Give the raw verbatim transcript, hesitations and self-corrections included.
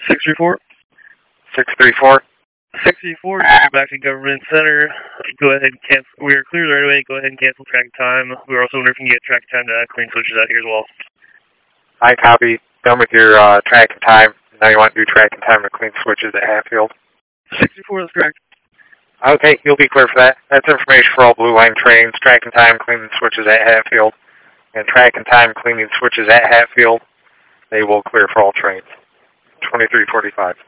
six three four. six three four. six three four, you're back to Government Center. Go ahead and cancel. We're clear right away. Go ahead and cancel track time. We're also wondering if you can get track time to clean switches out here as well. I copy. Done with your uh, track and time. Now you want to do track and time to clean switches at Hatfield. six three four, that's correct. Okay, you'll be clear for that. That's information for all Blue Line trains. Track and time cleaning switches at Hatfield. And track and time cleaning switches at Hatfield. They will clear for all trains. twenty-three forty-five.